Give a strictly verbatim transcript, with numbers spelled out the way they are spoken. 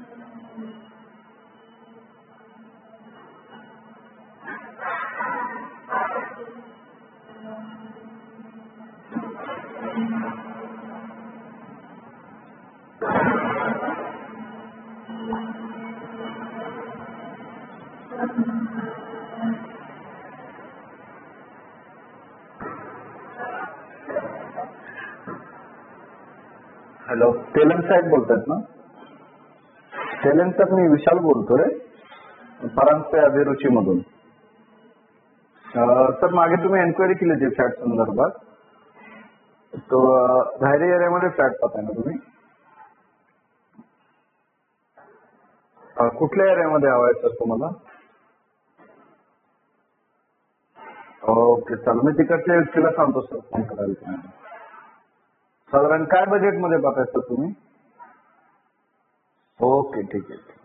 Hello, Telang साहेब बोलतात ना? तेलंगचा मी विशाल बोलतोय, परांजपे अभिरुची मधून. सर, मागे तुम्ही एन्क्वायरी केली होती फ्लॅट संदर्भात. तो धायरी एरियामध्ये फ्लॅट पाहताय ना तुम्ही? कुठल्या एरियामध्ये हवा आहे सर तुम्हाला? ओके, चल मी तिकडच्या व्यक्तीला सांगतो सर फोन करायला. साधारण काय बजेटमध्ये पाहताय सर तुम्ही? ओके, ठीक आहे.